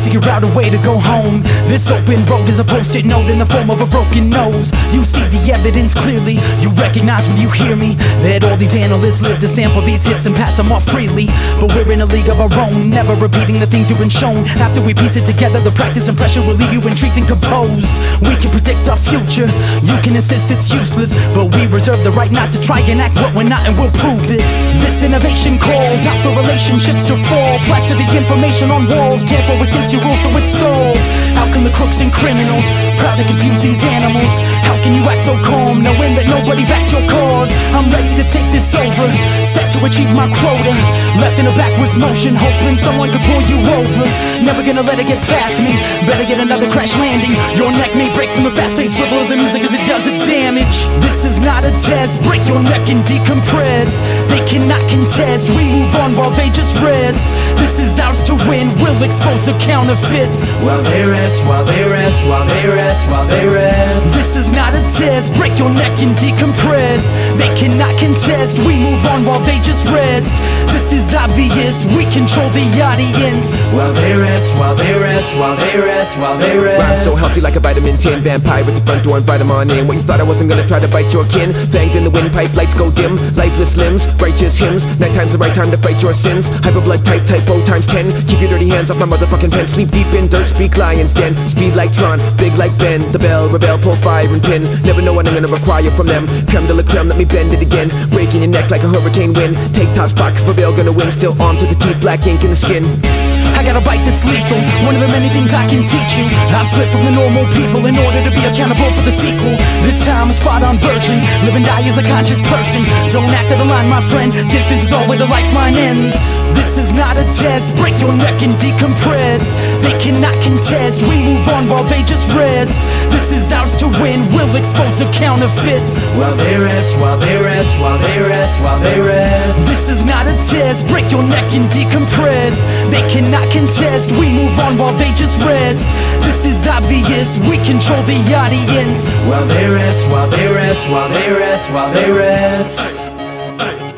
figure out a way to go home. This open road is a post-it note in the form of a broken nose. You see the evidence clearly, you recognize when you hear me that all these analysts live to sample these hits and pass them off freely. But we're in a league of our own, never repeating the things you've been shown. After we piece it together, the practice and pressure will leave you intrigued and composed. We can predict our future, you can insist it's useless, but we reserve the right not to try and act what we're not, and we'll prove it. This innovation calls out for relationships to fall. Plaster the information on walls, tamper with safety rules so it stalls. How can the crooks and criminals proud to confuse these animals? How can you act so calm knowing that nobody backs your cause? I'm ready to take this over, set to achieve my quota. Left in a backwards motion, hoping someone could pull you over. Never gonna let it get past me, better get another crash landing. Your neck may break from the fast-paced swivel of the music as it does its damage. This is not a test, break your neck and decompress. They cannot contest, we move on while they just rest. This is ours to win, we'll expose the counterfeits. While they rest, while they rest, while they rest, while they rest. This is not a test, break your neck and decompress. They cannot contest, we move on while they just rest. This is obvious, we control the audience. While they rest, while they rest, while they rest, while they rest. Rhyme so healthy like a vitamin 10. Vampire at the front door, invite them on in. What you thought I wasn't gonna try to bite your kin? Fangs in the windpipe, lights go dim. Lifeless limbs, righteous hymns. Nighttime's the right time to fight your sins. Hyper blood type, typo times 10. Keep your dirty hands off my motherfucking pen. Sleep deep in dirt, speak lion's den. Speed like Tron, big like Ben. The bell, rebel, pull fire and pin. Never know what I'm gonna require from them. Creme de la creme, let me bend it again. Breaking your neck like a hurricane wind. Take top spots, prevail, gonna win. Still armed to the teeth, black ink in the skin. I got a bite that's lethal, one of the many things I can teach you. I've split from the normal people in order to be accountable for the sequel. This time a spot-on version, live and die as a conscious person. Don't act out of line, my friend, distance is all where the lifeline ends. This is not a test, break your neck and decompress. They cannot contest, we move on while they just rest. This is ours to win, we'll expose the counterfeits. While they rest, while they rest, while they rest, while they rest. This is not a test, break your neck and decompress. They cannot contest, we move on while they just rest. This is obvious, we control the audience. While they rest, while they rest, while they rest, while they rest. Hey.